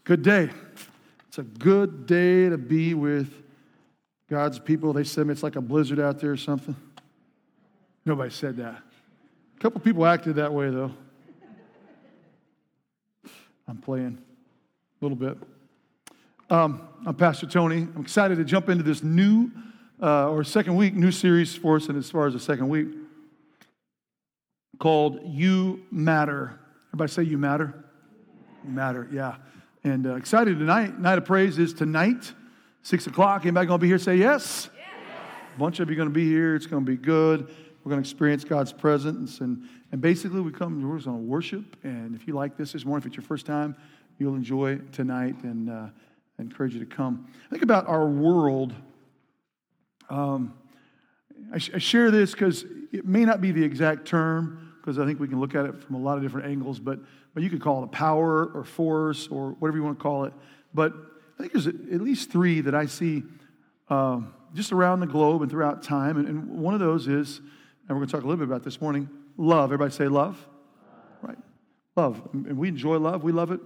Good day. It's a good day to be with God's people. They said it's like a blizzard out there or something. Nobody said that. A couple people acted that way, though. I'm playing a little bit. I'm Pastor Tony. I'm excited to jump into this new series for us, and as far as the second week, called You Matter. Everybody say You Matter? You matter, yeah. And excited tonight. Night of Praise is tonight, 6 o'clock. Anybody going to be here? Say yes. Yes. A bunch of you are going to be here. It's going to be good. We're going to experience God's presence. And basically, we're going to worship. And if you like this morning, if it's your first time, you'll enjoy tonight. And I encourage you to come. Think about our world. I share this because it may not be the exact term, because I think we can look at it from a lot of different angles, but you could call it a power or force or whatever you want to call it. But I think there's at least three that I see just around the globe and throughout time. And one of those is, and we're going to talk a little bit about this morning, love. Everybody say love. Right. Love. And we enjoy love. We love it.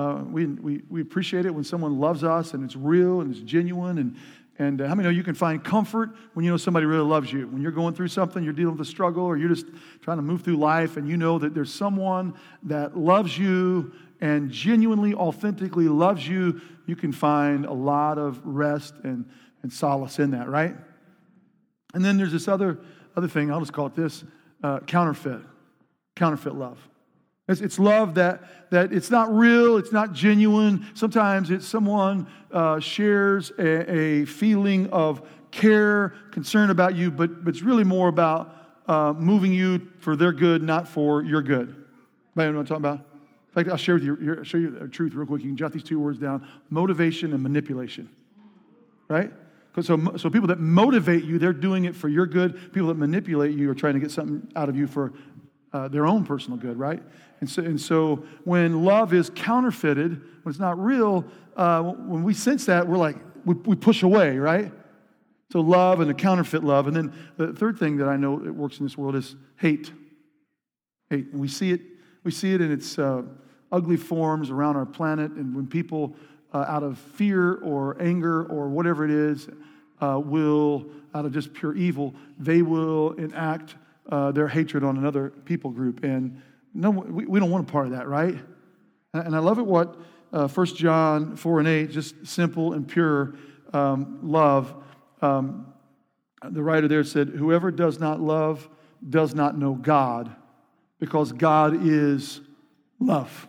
We appreciate it when someone loves us and it's real and it's genuine. And how many know you can find comfort when you know somebody really loves you? When you're going through something, you're dealing with a struggle, or you're just trying to move through life, and you know that there's someone that loves you and genuinely, authentically loves you, you can find a lot of rest and solace in that, right? And then there's this other thing, I'll just call it this, counterfeit love. It's love that it's not real, it's not genuine. Sometimes it's someone shares a feeling of care, concern about you, but it's really more about moving you for their good, not for your good. Anybody know what I'm talking about? In fact, I'll share with you. I'll show you the truth real quick. You can jot these two words down: motivation and manipulation. Right? So people that motivate you, they're doing it for your good. People that manipulate you are trying to get something out of you for their own personal good, right? And so when love is counterfeited, when it's not real, when we sense that, we're like, we push away, right? So love and the counterfeit love. And then the third thing that I know that works in this world is hate. Hate. And we see it in its ugly forms around our planet. And when people, out of fear or anger or whatever it is, will, out of just pure evil, they will enact their hatred on another people group. And no, we don't want a part of that, right? And I love it what 1 John 4 and 8, just simple and pure love. The writer there said, whoever does not love does not know God, because God is love.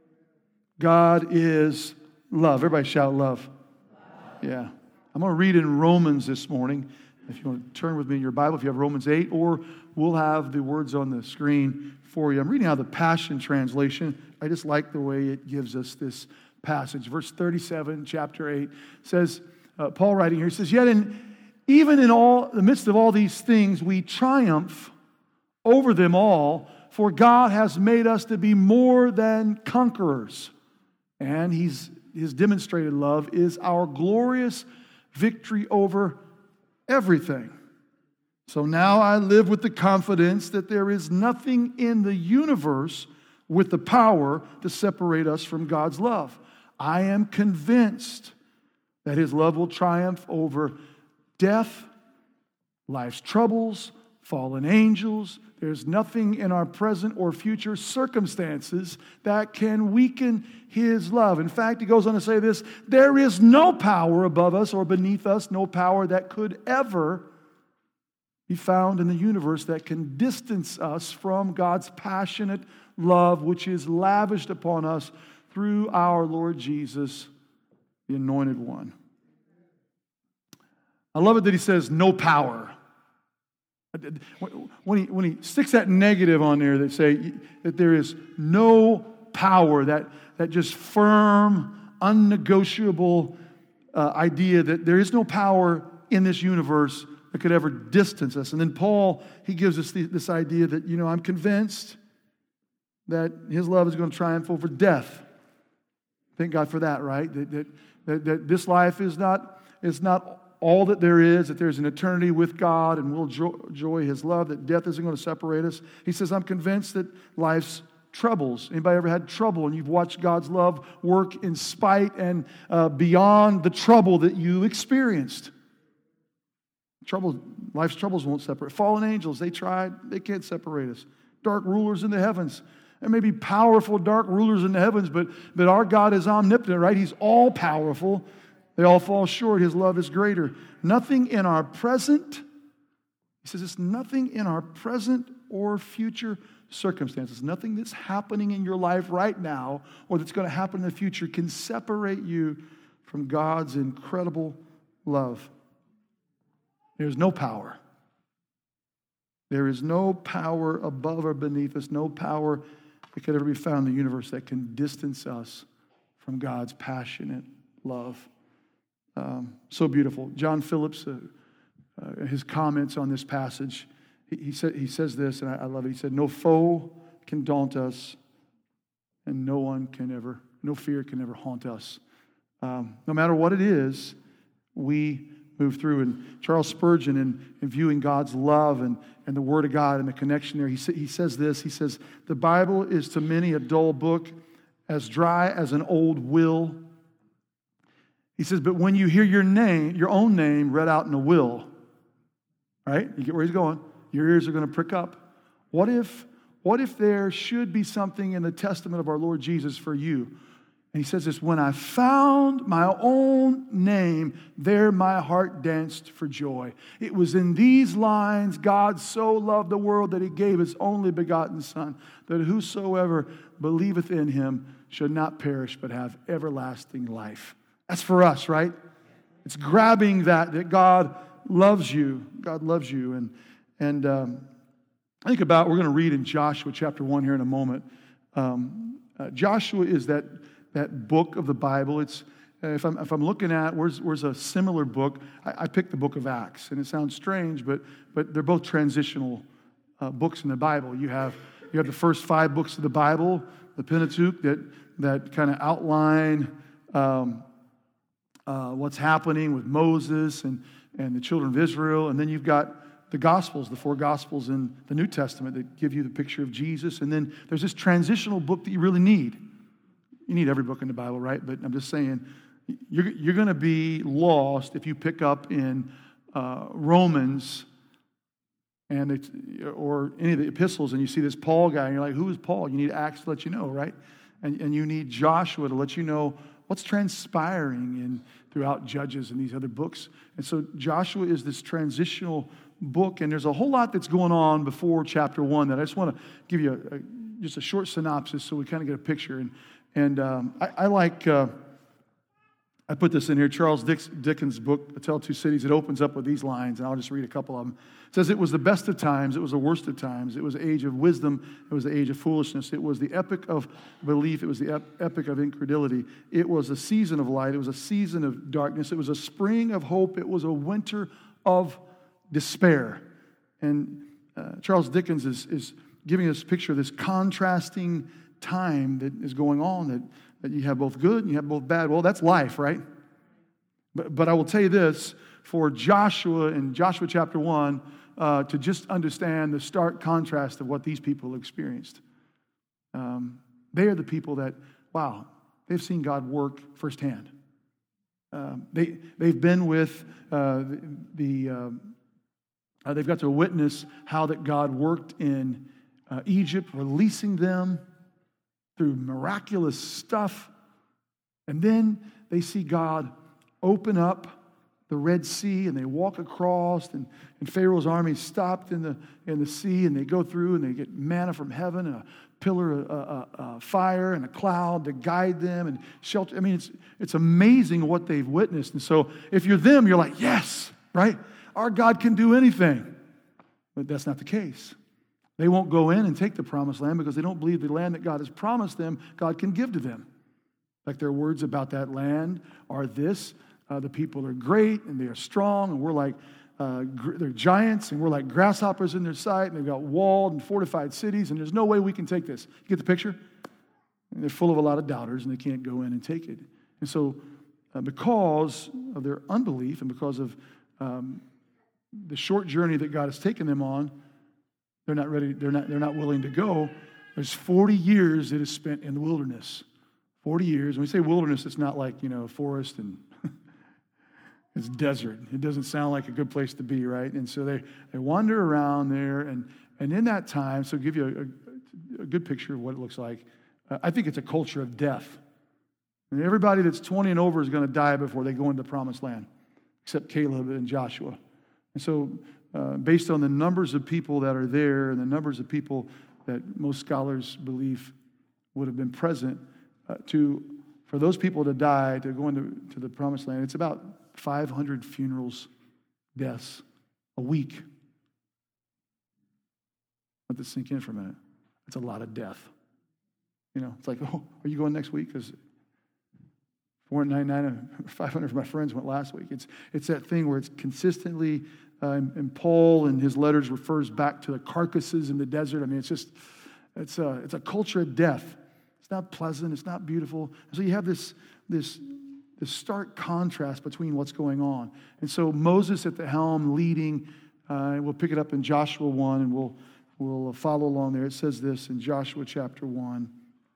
God is love. Everybody shout love. Yeah. I'm going to read in Romans this morning. If you want to turn with me in your Bible, if you have Romans 8, or we'll have the words on the screen for you. I'm reading out of the Passion Translation. I just like the way it gives us this passage. Verse 37, chapter 8, says, Paul writing here, he says, yet even in the midst of all these things, we triumph over them all, for God has made us to be more than conquerors. And his demonstrated love is our glorious victory over everything. So now I live with the confidence that there is nothing in the universe with the power to separate us from God's love. I am convinced that his love will triumph over death, life's troubles, fallen angels. There's nothing in our present or future circumstances that can weaken his love. In fact, he goes on to say this: there is no power above us or beneath us, no power that could ever be found in the universe that can distance us from God's passionate love, which is lavished upon us through our Lord Jesus, the Anointed One. I love it that he says no power. When he sticks that negative on there, that say that there is no power, that just firm, unnegotiable idea that there is no power in this universe that could ever distance us. And then Paul, he gives us this idea that, I'm convinced that his love is going to triumph over death. Thank God for that, right? That this life is not all that there is, that there's an eternity with God and we'll enjoy his love, that death isn't going to separate us. He says, I'm convinced that life's troubles. Anybody ever had trouble and you've watched God's love work in spite and beyond the trouble that you experienced? Life's troubles won't separate. Fallen angels, they tried, they can't separate us. Dark rulers in the heavens. There may be powerful dark rulers in the heavens, but our God is omnipotent, right? He's all powerful. They all fall short. His love is greater. Nothing in our present, he says it's nothing in our present or future circumstances, nothing that's happening in your life right now or that's going to happen in the future can separate you from God's incredible love. There's no power. There is no power above or beneath us, no power that could ever be found in the universe that can distance us from God's passionate love. So beautiful. John Phillips, his comments on this passage, he says this, and I love it. He said, "No foe can daunt us, and no fear can ever haunt us." No matter what it is, we move through. And Charles Spurgeon, in viewing God's love and the Word of God and the connection there, he says this. He says, "The Bible is to many a dull book, as dry as an old will." He says, "But when you hear your own name read out in a will," right? You get where he's going. Your ears are going to prick up. What if there should be something in the testament of our Lord Jesus for you? And he says this, "When I found my own name, there my heart danced for joy. It was in these lines, God so loved the world that he gave his only begotten Son, that whosoever believeth in him should not perish but have everlasting life." That's for us, right? It's grabbing that God loves you. God loves you. And I think about, we're going to read in Joshua chapter 1 here in a moment. Joshua is that book of the Bible. It's if I'm looking at where's a similar book, I picked the book of Acts, and it sounds strange, but they're both transitional books in the Bible. You have the first 5 books of the Bible, the Pentateuch, that kind of outline what's happening with Moses and the children of Israel, and then you've got the Gospels, the 4 Gospels in the New Testament that give you the picture of Jesus, and then there's this transitional book that you really need. You need every book in the Bible, right? But I'm just saying, you're going to be lost if you pick up in Romans or any of the epistles and you see this Paul guy and you're like, who is Paul? You need Acts to let you know, right? And you need Joshua to let you know what's transpiring throughout Judges and these other books. And so Joshua is this transitional book, and there's a whole lot that's going on before chapter 1 that I just want to give you just a short synopsis so we kind of get a picture. And I like, I put this in here, Charles Dickens' book, A Tale of Two Cities. It opens up with these lines, and I'll just read a couple of them. It says, "It was the best of times, it was the worst of times. It was the age of wisdom, it was the age of foolishness. It was the epoch of belief, it was the epoch of incredulity. It was a season of light, it was a season of darkness. It was a spring of hope, it was a winter of despair." And Charles Dickens is giving us a picture of this contrasting time that is going on, that you have both good and you have both bad. Well, that's life, right? But I will tell you this, for Joshua in Joshua chapter 1, to just understand the stark contrast of what these people experienced. They are the people that, wow, they've seen God work firsthand. They've been with they've got to witness how that God worked in Egypt, releasing them through miraculous stuff. And then they see God open up the Red Sea, and they walk across, and Pharaoh's army stopped in the sea, and they go through, and they get manna from heaven, and a pillar of fire, and a cloud to guide them, and shelter. I mean, it's amazing what they've witnessed. And so if you're them, you're like, yes, right? Our God can do anything. But that's not the case. They won't go in and take the promised land because they don't believe the land that God has promised them, God can give to them. Like their words about that land are this: the people are great and they are strong, and we're like, they're giants, and we're like grasshoppers in their sight, and they've got walled and fortified cities, and there's no way we can take this. You get the picture? And they're full of a lot of doubters, and they can't go in and take it. And so because of their unbelief and because of the short journey that God has taken them on, they're not ready, they're not willing to go. There's 40 years that is spent in the wilderness. 40 years. When we say wilderness, it's not like, forest and it's desert. It doesn't sound like a good place to be, right? And so they wander around there, and in that time, so give you a good picture of what it looks like, I think it's a culture of death. And everybody that's 20 and over is going to die before they go into the promised land, except Caleb and Joshua. And so based on the numbers of people that are there and the numbers of people that most scholars believe would have been present, for those people to die, to go into the promised land, it's about 500 funerals, deaths, a week. Let this sink in for a minute. That's a lot of death. It's like, oh, are you going next week? Because 499 and 500 of my friends went last week. It's that thing where it's consistently, and Paul in his letters refers back to the carcasses in the desert. I mean, it's a culture of death. It's not pleasant. It's not beautiful. So you have this stark contrast between what's going on. And so Moses at the helm leading, we'll pick it up in Joshua 1, and we'll follow along there. It says this in Joshua chapter 1.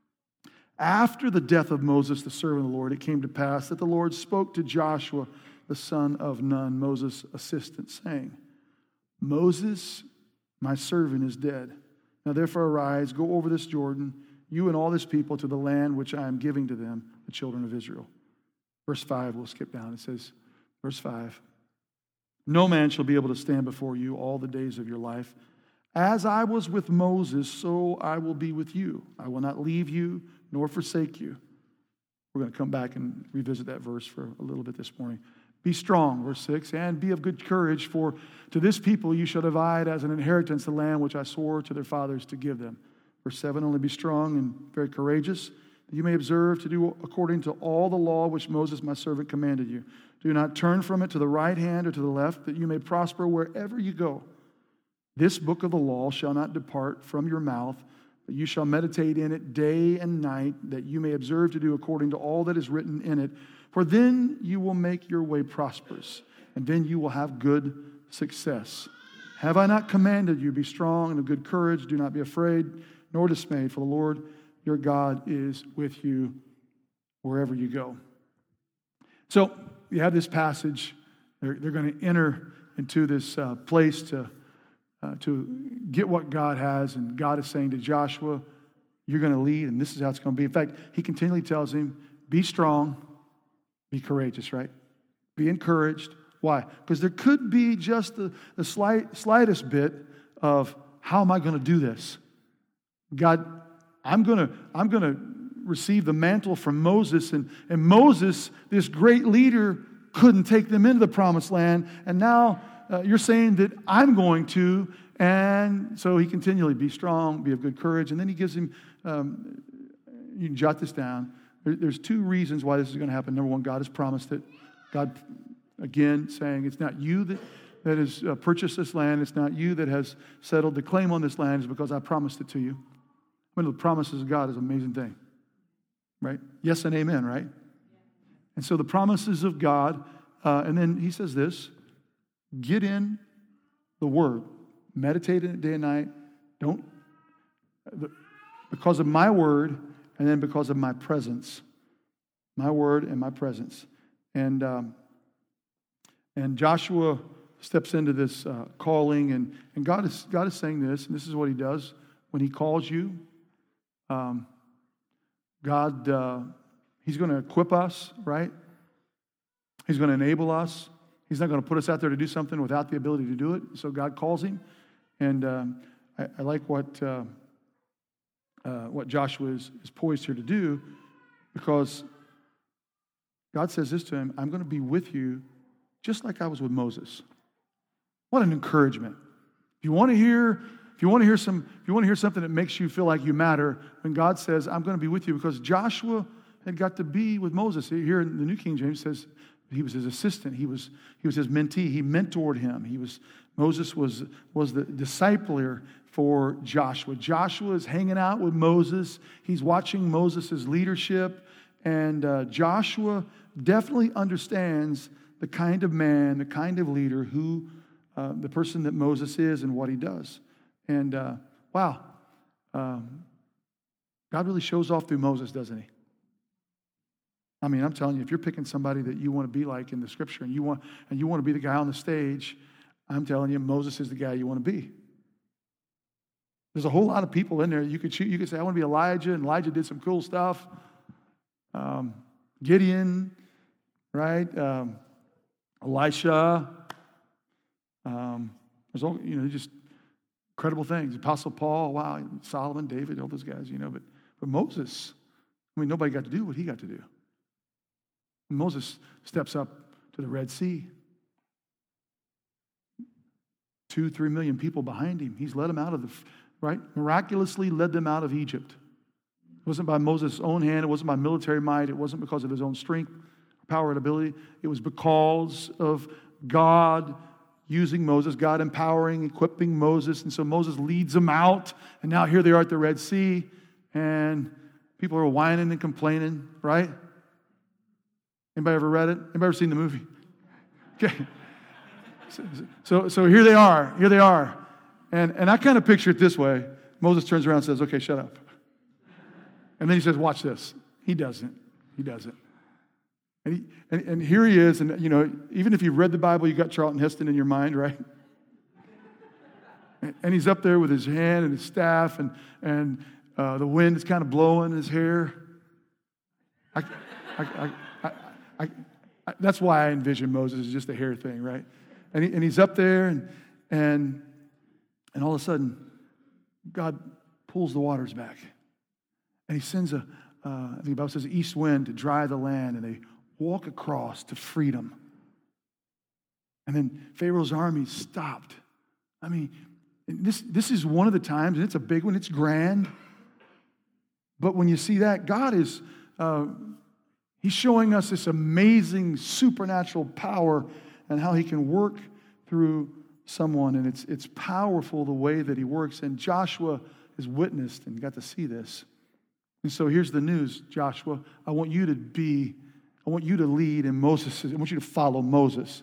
After the death of Moses, the servant of the Lord, it came to pass that the Lord spoke to Joshua, the son of Nun, Moses' assistant, saying, Moses, my servant, is dead. Now therefore arise, go over this Jordan, you and all this people, to the land which I am giving to them, the children of Israel. Verse 5, we'll skip down. It says, verse 5, no man shall be able to stand before you all the days of your life. As I was with Moses, so I will be with you. I will not leave you nor forsake you. We're going to come back and revisit that verse for a little bit this morning. Be strong, verse 6, and be of good courage, for to this people you shall divide as an inheritance the land which I swore to their fathers to give them. Verse 7, only be strong and very courageous, that you may observe to do according to all the law which Moses my servant commanded you. Do not turn from it to the right hand or to the left, that you may prosper wherever you go. This book of the law shall not depart from your mouth, but you shall meditate in it day and night, that you may observe to do according to all that is written in it. For then you will make your way prosperous, and then you will have good success. Have I not commanded you, be strong and of good courage, do not be afraid, nor dismayed, for the Lord your God is with you wherever you go. So you have this passage. They're going to enter into this place to get what God has, and God is saying to Joshua, you're going to lead, and this is how it's going to be. In fact, he continually tells him, be strong, be courageous, right? Be encouraged. Why? Because there could be just the slightest bit of, how am I going to do this? God, I'm going to receive the mantle from Moses, and Moses, this great leader, couldn't take them into the promised land, and now you're saying that I'm going to. And so he continually, be strong, be of good courage, and then he gives him, you can jot this down, there's two reasons why this is going to happen. Number one, God has promised it. God, again, saying it's not you that has purchased this land, it's not you that has settled the claim on this land, it's because I promised it to you. One of the promises of God is an amazing thing, right? Yes and amen, right? And so the promises of God, and then he says this, get in the Word. Meditate in it day and night. Because of my Word, and then because of my presence. My Word and my presence. And Joshua steps into this calling, and God is saying this, and this is what he does. When he calls you, God, he's going to equip us, right? He's going to enable us. He's not going to put us out there to do something without the ability to do it. So God calls him. And I like what Joshua is poised here to do, because God says this to him, I'm going to be with you just like I was with Moses. What an encouragement. If you want to hear something that makes you feel like you matter, when God says, I'm going to be with you, because Joshua had got to be with Moses. Here in the New King James says he was his assistant. He was his mentee. He mentored him. Moses was the discipler for Joshua. Joshua is hanging out with Moses. He's watching Moses' leadership. And Joshua definitely understands the kind of man, the kind of leader who the person that Moses is and what he does. And wow, God really shows off through Moses, doesn't he? I mean, I'm telling you, if you're picking somebody that you want to be like in the scripture and you want to be the guy on the stage, I'm telling you, Moses is the guy you want to be. There's a whole lot of people in there you could choose. You could say, I want to be Elijah, and Elijah did some cool stuff. Gideon, right? Elisha. There's all, just incredible things. Apostle Paul, wow, Solomon, David, all those guys, but Moses, nobody got to do what he got to do. Moses steps up to the Red Sea. 2-3 million people behind him. He's led them out of miraculously led them out of Egypt. It wasn't by Moses' own hand. It wasn't by military might. It wasn't because of his own strength, power, and ability. It was because of God using Moses, God empowering, equipping Moses. And so Moses leads them out. And now here they are at the Red Sea. And people are whining and complaining, right? Anybody ever read it? Anybody ever seen the movie? Okay. So here they are. Here they are. And I kind of picture it this way. Moses turns around and says, okay, shut up. And then he says, watch this. He doesn't. And here he is. And, even if you've read the Bible, you got Charlton Heston in your mind, right? And he's up there with his hand and his staff, and the wind is kind of blowing his hair. That's why I envision Moses as just a hair thing, right? And he's up there, and all of a sudden, God pulls the waters back. And he sends I think the Bible says, an east wind to dry the land, and they walk across to freedom. And then Pharaoh's army stopped. I mean, this is one of the times, and it's a big one, it's grand. But when you see that, God is, he's showing us this amazing supernatural power and how he can work through someone. And it's powerful the way that he works. And Joshua has witnessed and got to see this. And so here's the news, Joshua. I want you to lead in Moses. I want you to follow Moses.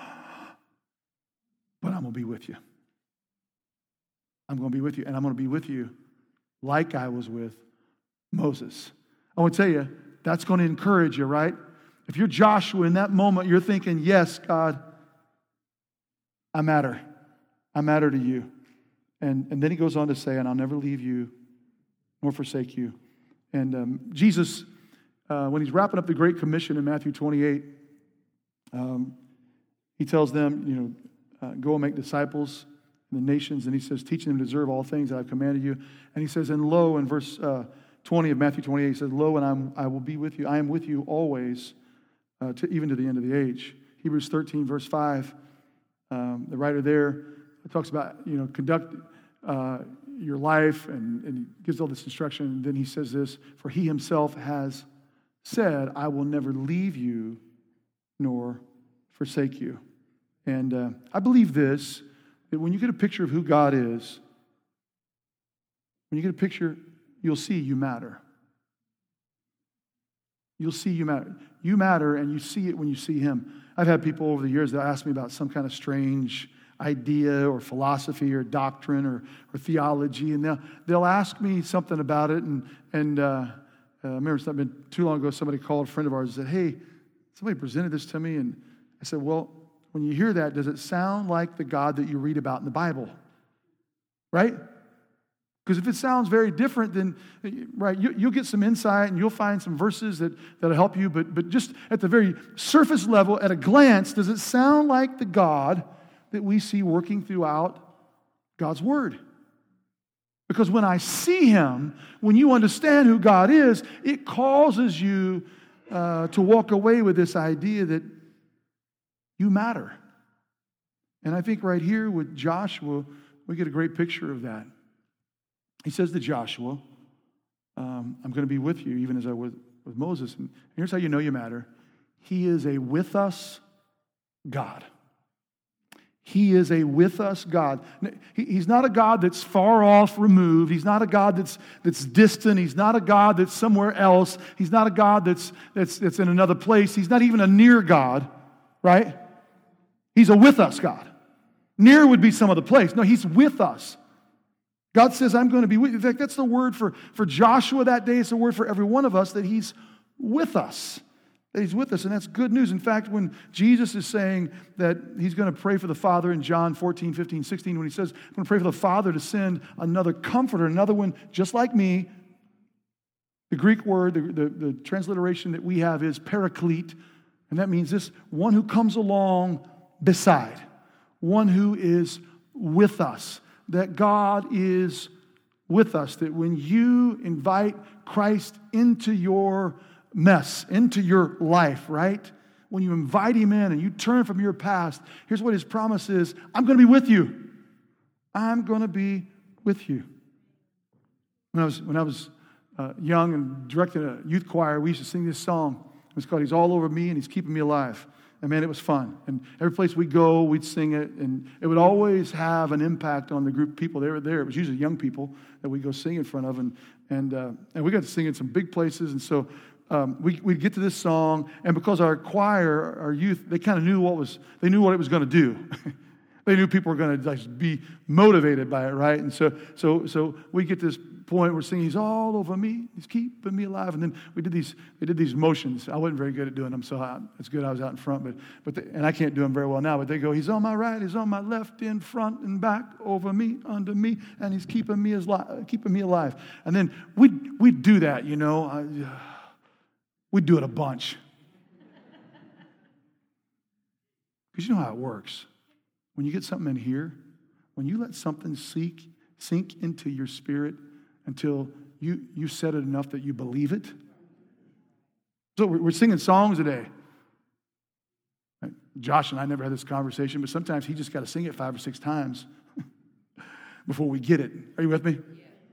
But I'm going to be with you. I'm going to be with you. And I'm going to be with you like I was with Moses. I want to tell you, that's going to encourage you, right? If you're Joshua in that moment, you're thinking, yes, God, I matter. I matter to you. And then he goes on to say, and I'll never leave you nor forsake you. And Jesus, when he's wrapping up the Great Commission in Matthew 28, he tells them, go and make disciples in the nations. And he says, teaching them to observe all things that I've commanded you. And he says, and lo, in verse 20 of Matthew 28, he says, lo, and I will be with you. I am with you always, even to the end of the age. Hebrews 13, verse 5, the writer there talks about, conduct your life, and he gives all this instruction. And then he says this, for he himself has said, I will never leave you nor forsake you. And I believe this, that when you get a picture of who God is, when you get a picture, you'll see you matter. You'll see you matter. You matter, and you see it when you see him. I've had people over the years that ask me about some kind of strange idea or philosophy or doctrine or theology, and they'll ask me something about it. And I remember it's not been too long ago, somebody called, a friend of ours, and said, hey, somebody presented this to me. And I said, well, when you hear that, does it sound like the God that you read about in the Bible? Right? Because if it sounds very different, then, right, you'll get some insight and you'll find some verses that'll help you. But just at the very surface level, at a glance, does it sound like the God that we see working throughout God's Word? Because when I see him, when you understand who God is, it causes you to walk away with this idea that you matter. And I think right here with Joshua, we get a great picture of that. He says to Joshua, I'm going to be with you, even as I was with Moses. And here's how you know you matter. He is a with us God. He is a with us God. He's not a God that's far off, removed. He's not a God that's distant. He's not a God that's somewhere else. He's not a God that's in another place. He's not even a near God, right? He's a with us God. Near would be some other place. No, he's with us. God says, I'm going to be with you. In fact, that's the word for Joshua that day. It's the word for every one of us, that he's with us. That he's with us, and that's good news. In fact, when Jesus is saying that he's going to pray for the Father in John 14, 15, 16, when he says, I'm going to pray for the Father to send another comforter, another one just like me, the Greek word, the transliteration that we have is paraclete, and that means this one who comes along beside, one who is with us, that God is with us, that when you invite Christ into your mess, into your life, right? When you invite him in and you turn from your past, here's what his promise is: I'm going to be with you. I'm going to be with you. When I was young and directed a youth choir, we used to sing this song. It was called "He's All Over Me and He's Keeping Me Alive." And man, it was fun. And every place we go, we'd sing it, and it would always have an impact on the group of people that were there. It was usually young people that we'd go sing in front of, and we got to sing in some big places. And so we'd get to this song, and because our choir, our youth, they kind of knew what it was going to do. They knew people were going to be motivated by it, right? And so we get this point, we're singing, "He's all over me, he's keeping me alive." And then they did these motions. I wasn't very good at doing them, so it's good I was out in front, and I can't do them very well now, but they go, "He's on my right, he's on my left, in front and back, over me, under me, and he's keeping me alive." And then we'd do that, we'd do it a bunch. Because you know how it works. When you get something in here, when you let something sink into your spirit until you said it enough that you believe it. So we're singing songs today. Josh and I never had this conversation, but sometimes he just got to sing it 5 or 6 times before we get it. Are you with me?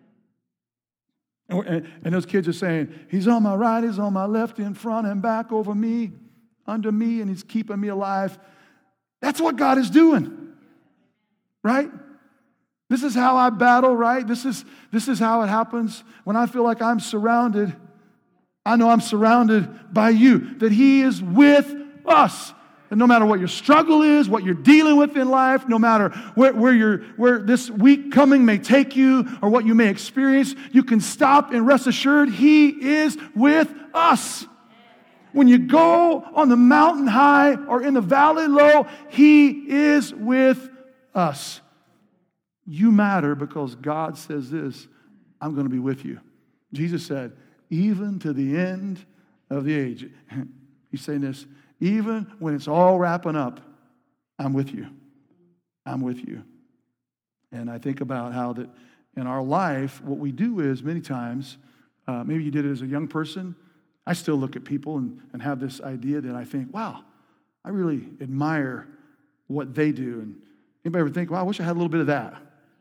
And those kids are saying, "He's on my right, he's on my left, in front and back, over me, under me, and he's keeping me alive." That's what God is doing, right? This is how I battle, right? This is how it happens when I feel like I'm surrounded. I know I'm surrounded by you, that he is with us. And no matter what your struggle is, what you're dealing with in life, no matter where this week coming may take you or what you may experience, you can stop and rest assured he is with us. When you go on the mountain high or in the valley low, he is with us. You matter because God says this: I'm going to be with you. Jesus said, even to the end of the age. He's saying this, even when it's all wrapping up, I'm with you. I'm with you. And I think about how that in our life, what we do is many times, maybe you did it as a young person. I still look at people and have this idea that I think, wow, I really admire what they do. And anybody ever think, wow, I wish I had a little bit of that?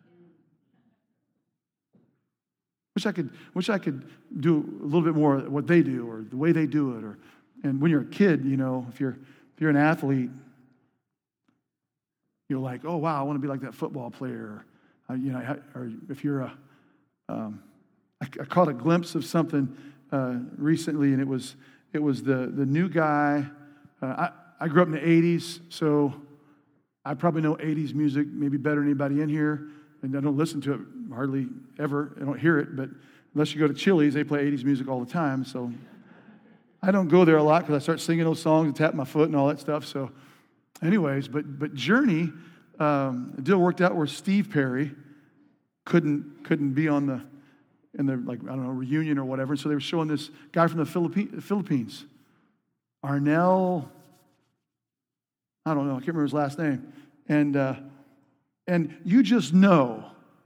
Wish I could do a little bit more of what they do or the way they do it. And when you're a kid, if you're an athlete, you're like, oh wow, I want to be like that football player. Or if you're I caught a glimpse of something recently, and it was the new guy. I grew up in the 80s, so I probably know 80s music maybe better than anybody in here. And I don't listen to it hardly ever. I don't hear it, but unless you go to Chili's, they play 80s music all the time. So I don't go there a lot because I start singing those songs and tap my foot and all that stuff. So anyways, but Journey, the deal worked out where Steve Perry couldn't be in the reunion or whatever. And so they were showing this guy from the Philippines, Arnel, I don't know, I can't remember his last name. And you just know.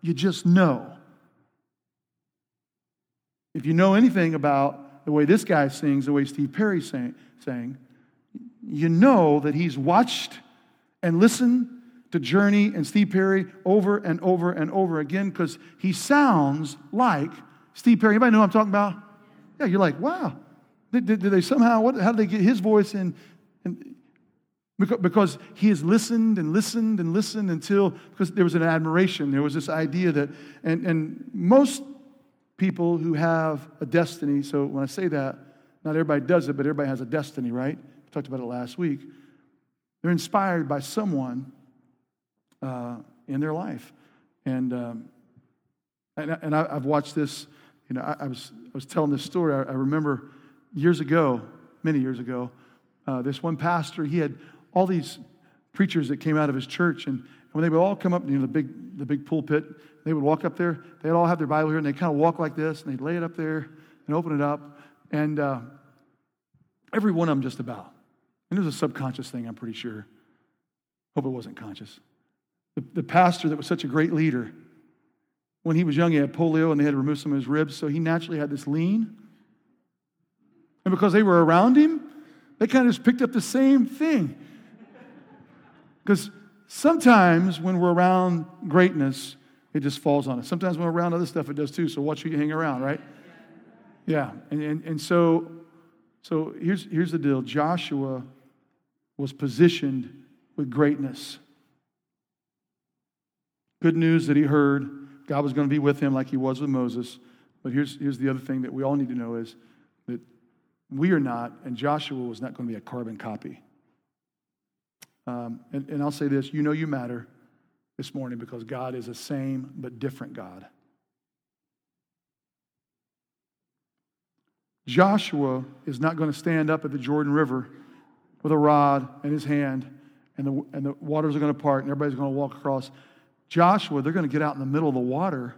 If you know anything about the way this guy sings, the way Steve Perry sang, you know that he's watched and listened to Journey and Steve Perry over and over and over again because he sounds like Steve Perry. Anybody know what I'm talking about? Yeah, you're like, wow. Did they somehow, how did they get his voice in? Because he has listened and listened and listened because there was an admiration. There was this idea that, and most people who have a destiny, so when I say that, not everybody does it, but everybody has a destiny, right? We talked about it last week. They're inspired by someone in their life. And I've watched this. I was telling this story. I remember years ago, many years ago, this one pastor, he had all these preachers that came out of his church, and when they would all come up, the big pulpit, they would walk up there. They'd all have their Bible here, and they'd kind of walk like this, and they'd lay it up there and open it up, and every one of them just about. And it was a subconscious thing, I'm pretty sure. Hope it wasn't conscious. The pastor that was such a great leader, when he was young, he had polio, and they had to remove some of his ribs, so he naturally had this lean. And because they were around him, they kind of just picked up the same thing. Because sometimes when we're around greatness, it just falls on us. Sometimes when we're around other stuff, it does too, so watch who you hang around, right? Yeah, and so here's the deal. Joshua was positioned with greatness. Good news that he heard. God was going to be with him like he was with Moses. But here's the other thing that we all need to know is that we are not, and Joshua was not going to be a carbon copy. And I'll say this, you matter this morning because God is the same but different God. Joshua is not going to stand up at the Jordan River with a rod in his hand and the waters are going to part and everybody's going to walk across. Joshua, they're going to get out in the middle of the water.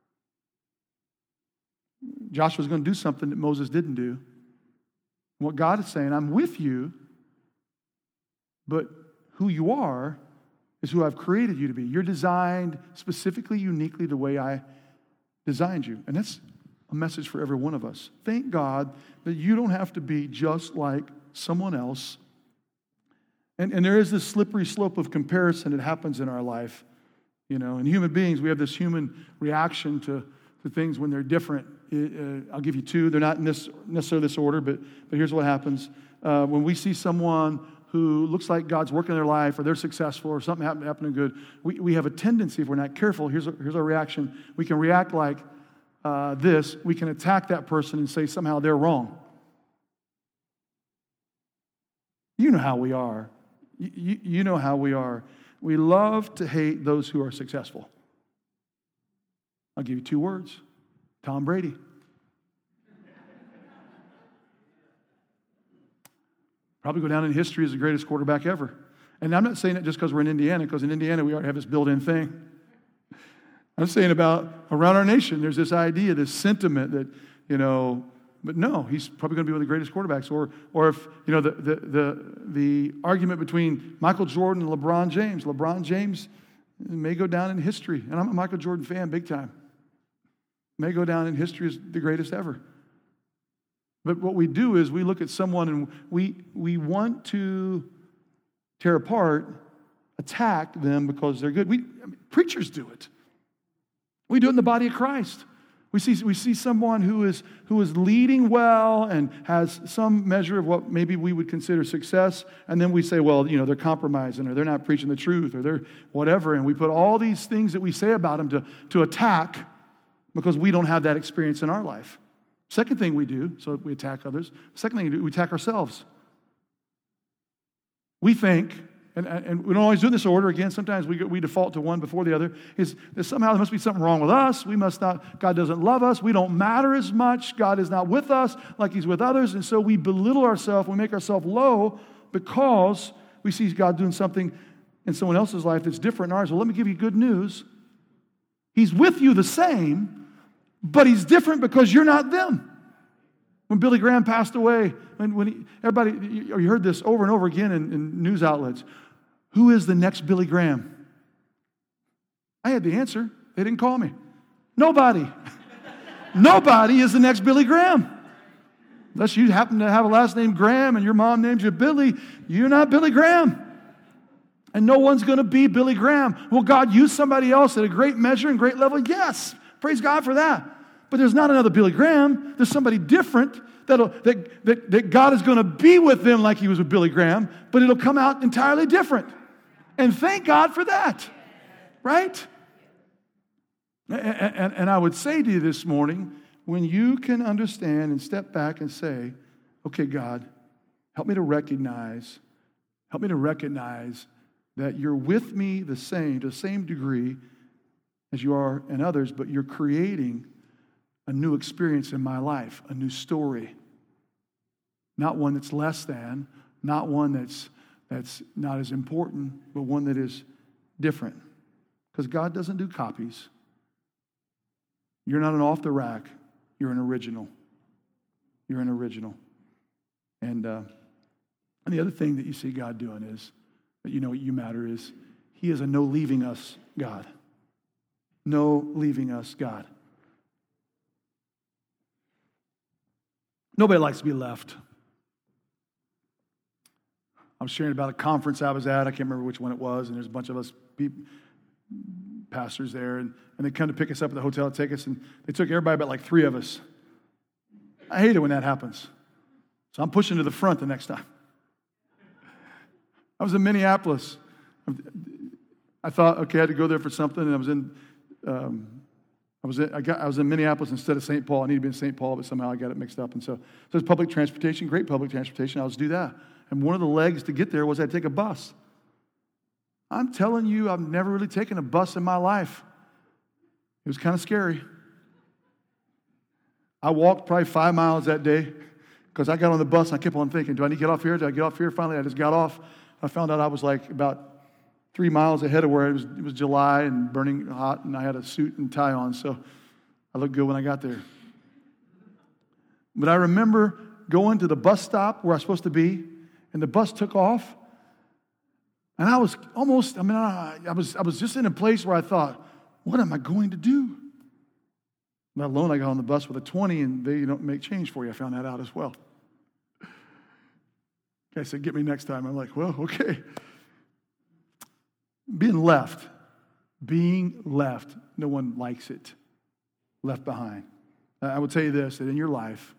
Joshua's going to do something that Moses didn't do. What God is saying, I'm with you, but who you are is who I've created you to be. You're designed specifically, uniquely the way I designed you. And that's a message for every one of us. Thank God that you don't have to be just like someone else. And there is this slippery slope of comparison that happens in our life. And human beings, we have this human reaction to things when they're different. I'll give you two. They're not in necessarily this order, but here's what happens. When we see someone who looks like God's working in their life or they're successful or something happening good, we have a tendency, if we're not careful, here's our reaction. We can react like this. We can attack that person and say somehow they're wrong. You know how we are. You know how we are. We love to hate those who are successful. I'll give you two words. Tom Brady. Probably go down in history as the greatest quarterback ever. And I'm not saying it just because we're in Indiana, because in Indiana we already have this built-in thing. I'm saying about around our nation, there's this idea, this sentiment that, but no, he's probably going to be one of the greatest quarterbacks. Or if, the argument between Michael Jordan and LeBron James. LeBron James may go down in history. And I'm a Michael Jordan fan, big time. May go down in history as the greatest ever. But what we do is we look at someone and we want to tear apart, attack them because they're good. Preachers do it. We do it in the body of Christ. We see someone who is leading well and has some measure of what maybe we would consider success, and then we say, well, they're compromising, or they're not preaching the truth, or they're whatever, and we put all these things that we say about them to attack because we don't have that experience in our life. Second thing we do, so we attack others. Second thing we do, we attack ourselves. We think, and we don't always do it in this order. Again, sometimes we default to one before the other. Is somehow there must be something wrong with us. We must not. God doesn't love us. We don't matter as much. God is not with us like He's with others, and so we belittle ourselves. We make ourselves low because we see God doing something in someone else's life that's different than ours. Well, let me give you good news. He's with you the same, but He's different because you're not them. When Billy Graham passed away, everybody, you heard this over and over again in news outlets. Who is the next Billy Graham? I had the answer. They didn't call me. Nobody. Nobody is the next Billy Graham. Unless you happen to have a last name Graham and your mom named you Billy, you're not Billy Graham. And no one's going to be Billy Graham. Will God use somebody else at a great measure and great level? Yes. Praise God for that. But there's not another Billy Graham. There's somebody different that God is going to be with them like He was with Billy Graham, but it'll come out entirely different. And thank God for that. Right? And I would say to you this morning, when you can understand and step back and say, okay, God, help me to recognize that you're with me to the same degree, as you are in others, but you're creating a new experience in my life, a new story. Not one that's less than, not one that's not as important, but one that is different. Because God doesn't do copies. You're not an off the rack. You're an original. You're an original. And the other thing that you see God doing is, that you know what you matter is, He is a no leaving us God. No leaving us God. Nobody likes to be left. I was sharing about a conference I was at. I can't remember which one it was, and there's a bunch of us pastors there, and they come to pick us up at the hotel to take us, and they took everybody but like 3 of us. I hate it when that happens. So I'm pushing to the front the next time. I was in Minneapolis. I thought, okay, I had to go there for something, and I was in Minneapolis instead of St. Paul. I needed to be in St. Paul, but somehow I got it mixed up. And so it's public transportation, great public transportation. I'll just do that. And one of the legs to get there was I'd take a bus. I'm telling you, I've never really taken a bus in my life. It was kind of scary. I walked probably 5 miles that day because I got on the bus and I kept on thinking, do I need to get off here? Did I get off here? Finally, I just got off. I found out I was like about 3 miles ahead of where it was July and burning hot, and I had a suit and tie on, so I looked good when I got there. But I remember going to the bus stop where I was supposed to be, and the bus took off, and I was almost, I was just in a place where I thought, what am I going to do? Let alone I got on the bus with a 20, and they don't make change for you. I found that out as well. Guy said, get me next time. I'm like, well, okay. Being left, no one likes it. Left behind. I will tell you this, that in your life,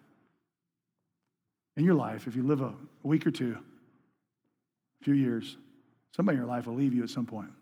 if you live a week or two, a few years, somebody in your life will leave you at some point.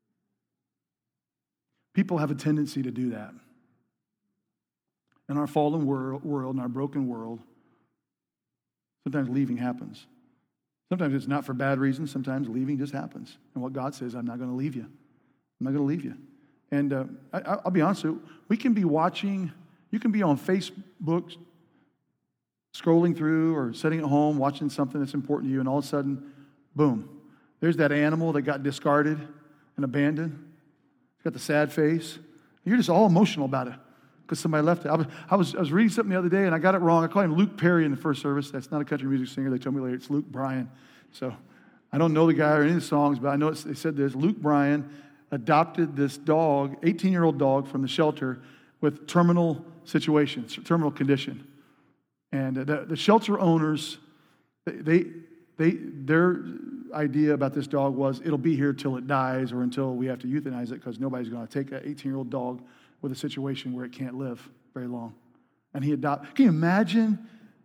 People have a tendency to do that. In our fallen world, in our broken world, sometimes leaving happens. Sometimes it's not for bad reasons. Sometimes leaving just happens. And what God says, I'm not going to leave you. I'm not going to leave you. And I'll be honest with you, we can be watching, you can be on Facebook, scrolling through or sitting at home watching something that's important to you, and all of a sudden, boom, there's that animal that got discarded and abandoned. It's got the sad face. And you're just all emotional about it because somebody left it. I was reading something the other day, and I got it wrong. I called him Luke Perry in the first service. That's not a country music singer. They told me later it's Luke Bryan. So I don't know the guy or any of the songs, but I know they said this. Luke Bryan adopted this dog, 18-year-old dog from the shelter with terminal situations, terminal condition. And the shelter owners, their idea about this dog was it'll be here till it dies or until we have to euthanize it because nobody's going to take an 18-year-old dog with a situation where it can't live very long. And he adopted. Can you imagine?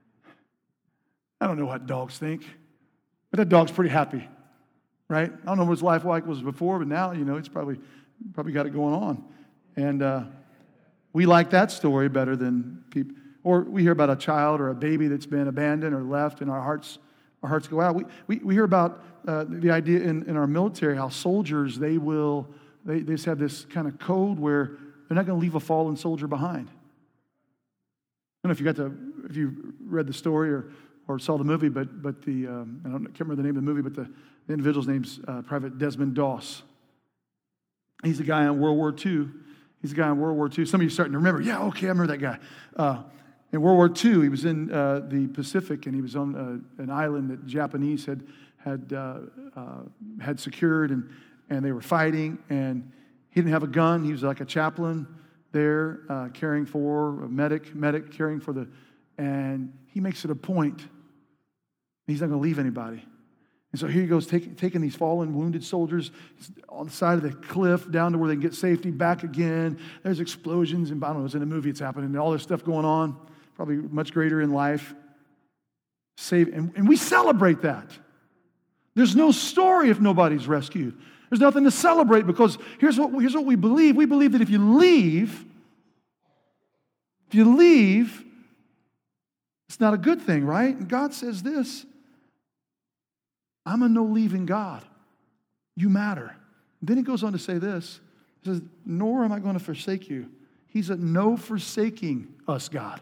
I don't know what dogs think, but that dog's pretty happy, right? I don't know what his life like was before, but now, it's probably got it going on. And we like that story better than people. Or we hear about a child or a baby that's been abandoned or left, and our hearts go out. We hear about the idea in our military how soldiers, they just have this kind of code where they're not going to leave a fallen soldier behind. I don't know if you read the story or saw the movie, but I can't remember the name of the movie, but the individual's name's Private Desmond Doss. He's a guy in World War II. Some of you are starting to remember. Yeah, okay, I remember that guy. In World War II, he was in the Pacific, and he was on an island that Japanese had secured, and they were fighting, and he didn't have a gun. He was like a chaplain there, caring for a medic caring for and he makes it a point. He's not going to leave anybody. And so here he goes, taking these fallen, wounded soldiers on the side of the cliff down to where they can get safety, back again. There's explosions, and I don't know, it's in the movie, it's happening, and all this stuff going on, probably much greater in life. And we celebrate that. There's no story if nobody's rescued. There's nothing to celebrate because here's what we believe. We believe that if you leave, it's not a good thing, right? And God says this, I'm a no-leaving God. You matter. Then he goes on to say this, He says, nor am I going to forsake you. He's a no forsaking us God.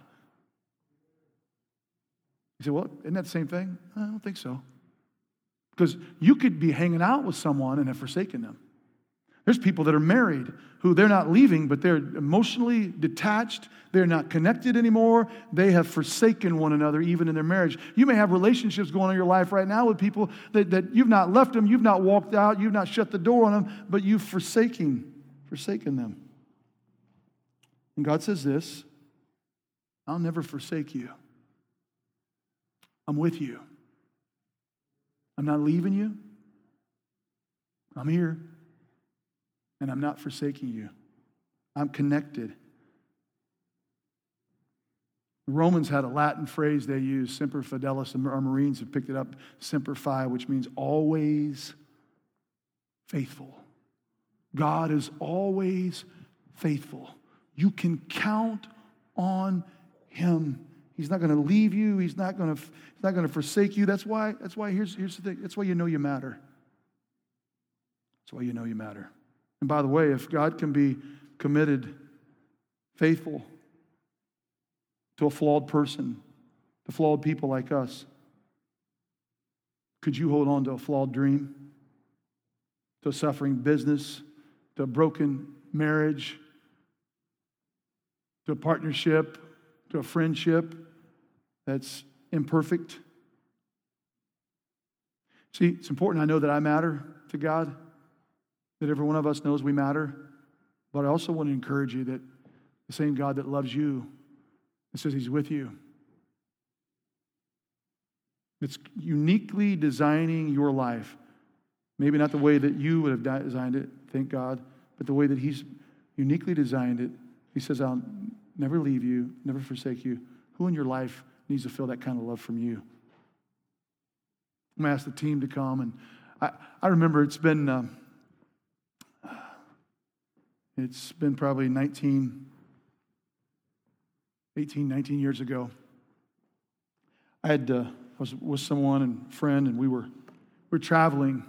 You say, well, isn't that the same thing? I don't think so. Because you could be hanging out with someone and have forsaken them. There's people that are married who they're not leaving, but they're emotionally detached. They're not connected anymore. They have forsaken one another, even in their marriage. You may have relationships going on in your life right now with people that you've not left them, you've not walked out, you've not shut the door on them, but you've forsaken them. And God says this, I'll never forsake you. I'm with you. I'm not leaving you. I'm here. And I'm not forsaking you. I'm connected. The Romans had a Latin phrase they used, Semper Fidelis, and our Marines have picked it up, Semper Fi, which means always faithful. God is always faithful. You can count on Him. He's not going to leave you. He's not going to forsake you. That's why here's the thing. That's why you know you matter. That's why you know you matter. And by the way, if God can be committed, faithful to a flawed person, to flawed people like us, could you hold on to a flawed dream, to a suffering business, to a broken marriage, to a partnership, to a friendship that's imperfect? See, it's important I know that I matter to God, that every one of us knows we matter. But I also want to encourage you that the same God that loves you and says He's with you, it's uniquely designing your life. Maybe not the way that you would have designed it, thank God, but the way that He's uniquely designed it. He says, I'll never leave you, never forsake you. Who in your life needs to feel that kind of love from you? I'm going to ask the team to come. And I remember it's been probably 19 years ago. I was with someone and a friend, and we were traveling.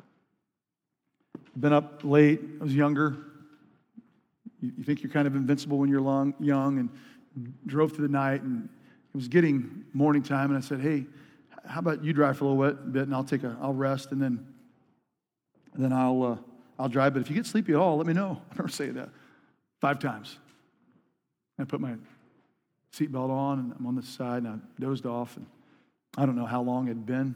Been up late. I was younger. You think you're kind of invincible when you're young, and drove through the night, and it was getting morning time, and I said, hey, how about you drive for a little bit, and I'll rest, and then I'll drive. But if you get sleepy at all, let me know. I remember saying that 5 times. I put my seatbelt on, and I'm on the side, and I dozed off, and I don't know how long it had been.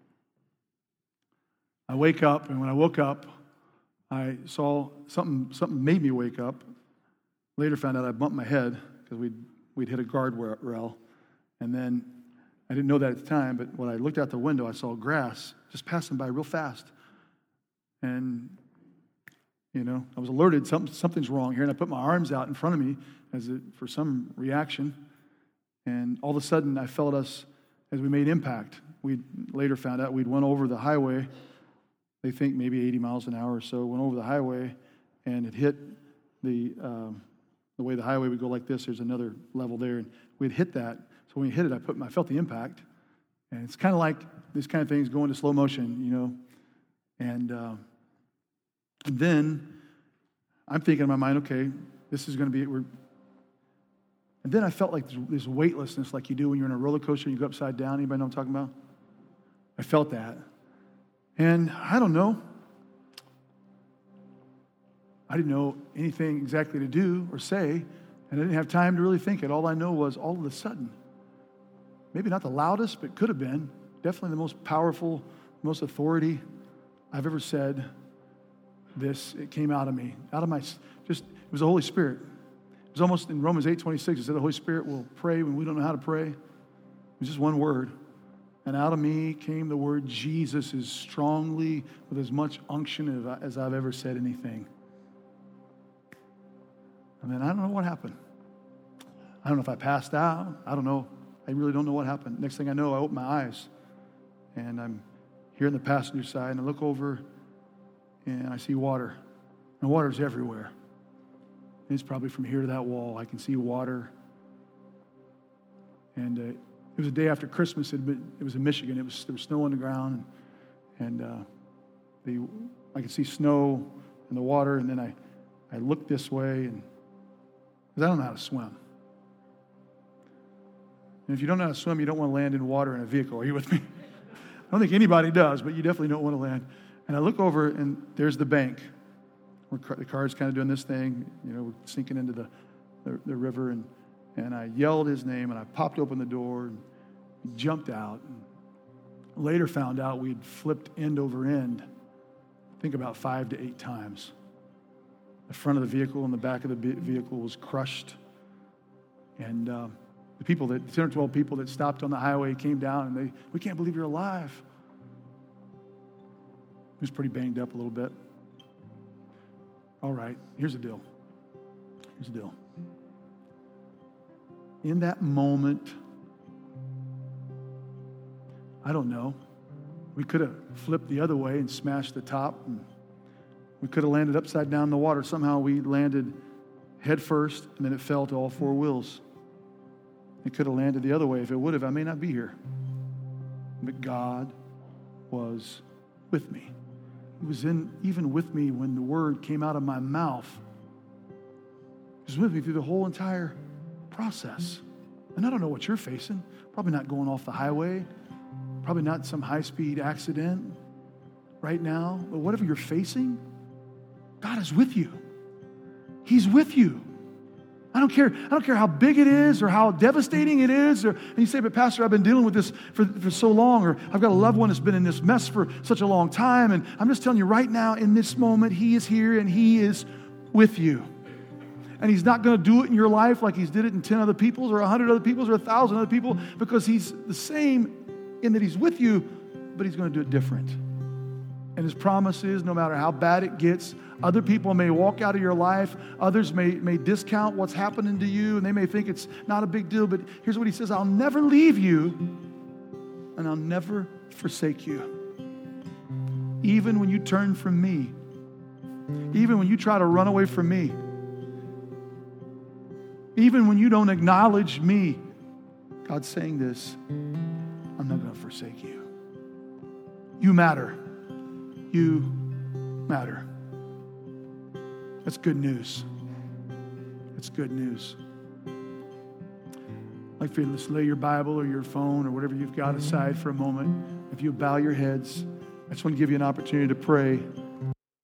I wake up, and when I woke up, I saw something made me wake up. Later found out I bumped my head because we'd hit a guardrail, and then I didn't know that at the time, but when I looked out the window, I saw grass just passing by real fast. And, I was alerted, something's wrong here, and I put my arms out in front of me for some reaction, and all of a sudden I felt us as we made impact. We later found out we'd went over the highway. They think maybe 80 miles an hour or so, went over the highway, and it hit the way the highway would go like this. There's another level there, and we'd hit that. So when we hit it, I felt the impact, and it's kind of like this kind of things going to slow motion, and then I'm thinking in my mind, okay, this is going to be. And then I felt like this weightlessness, like you do when you're in a roller coaster and you go upside down. Anybody know what I'm talking about? I felt that. And I don't know. I didn't know anything exactly to do or say, and I didn't have time to really think it. All I know was all of a sudden, maybe not the loudest, but could have been, definitely the most powerful, most authority I've ever said this. It came out of me, it was the Holy Spirit. It was almost in Romans 8:26, it said the Holy Spirit will pray when we don't know how to pray. It was just one word. And out of me came the word Jesus as strongly, with as much unction as I've ever said anything. And then I don't know what happened. I don't know if I passed out. I don't know. I really don't know what happened. Next thing I know, I open my eyes, and I'm here in the passenger side, and I look over, and I see water. And water's everywhere. It's probably from here to that wall. I can see water. And it was a day after Christmas. It was in Michigan. There was snow on the ground, and I could see snow in the water. And then I I looked this way, because I don't know how to swim. And if you don't know how to swim, you don't want to land in water in a vehicle. Are you with me? I don't think anybody does, but you definitely don't want to land. And I look over, and there's the bank. The car's kind of doing this thing, we're sinking into the river, and I yelled his name, and I popped open the door, and he jumped out. And later found out we'd flipped end over end, I think about 5 to 8 times. The front of the vehicle and the back of the vehicle was crushed. And the 10 or 12 people that stopped on the highway came down, and we can't believe you're alive. He was pretty banged up a little bit. All right, here's the deal. In that moment, I don't know, we could have flipped the other way and smashed the top, and we could have landed upside down in the water. Somehow we landed head first, and then it fell to all 4 wheels. It could have landed the other way. If it would have, I may not be here. But God was with me. He was even with me when the word came out of my mouth. He was with me through the whole entire process. And I don't know what you're facing. Probably not going off the highway. Probably not some high-speed accident right now. But whatever you're facing, God is with you. He's with you. I don't care how big it is or how devastating it is. And you say, but Pastor, I've been dealing with this for so long, or I've got a loved one that's been in this mess for such a long time. And I'm just telling you right now, in this moment, He is here and He is with you. And He's not going to do it in your life like He's did it in 10 other people's or 100 other people's or 1,000 other people, because He's the same in that He's with you, but He's going to do it different. And His promise is, no matter how bad it gets, other people may walk out of your life. Others may discount what's happening to you, and they may think it's not a big deal. But here's what He says: I'll never leave you, and I'll never forsake you. Even when you turn from me, even when you try to run away from me, even when you don't acknowledge me, God's saying this: I'm not going to forsake you. You matter. You matter. That's good news. That's good news. I'd like for you to just lay your Bible or your phone or whatever you've got aside for a moment. If you bow your heads, I just want to give you an opportunity to pray.